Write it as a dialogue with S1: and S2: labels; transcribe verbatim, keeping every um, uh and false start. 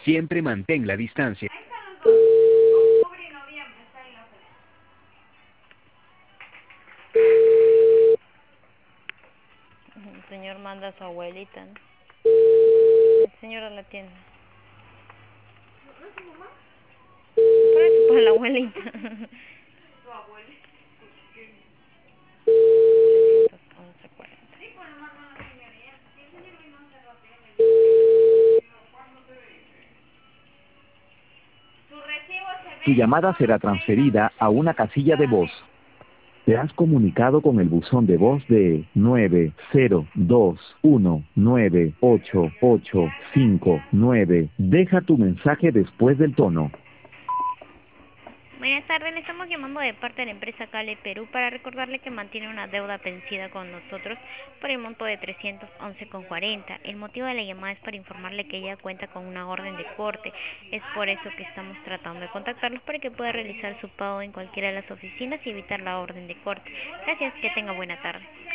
S1: Siempre mantén la distancia.
S2: El señor manda a su abuelita, ¿no? El señor la tienda. Por eso, para la abuelita. trescientos once cuarenta.
S1: Tu llamada será transferida a una casilla de voz. Te has comunicado con el buzón de voz de nueve cero dos uno nueve ocho ocho cinco nueve. Deja tu mensaje después del tono.
S2: Buenas tardes, le estamos llamando de parte de la empresa Cale Perú para recordarle que mantiene una deuda vencida con nosotros por el monto de trescientos once con cuarenta. El motivo de la llamada es para informarle que ella cuenta con una orden de corte. Es por eso que estamos tratando de contactarlos para que pueda realizar su pago en cualquiera de las oficinas y evitar la orden de corte. Gracias, que tenga buena tarde.